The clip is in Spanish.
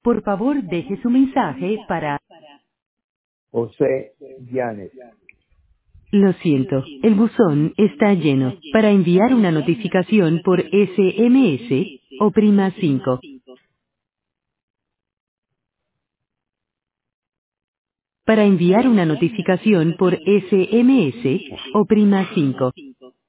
Por favor, deje su mensaje para... José Llanes. Lo siento, el buzón está lleno. Para enviar una notificación por SMS, oprima 5. Para enviar una notificación por SMS, oprima 5.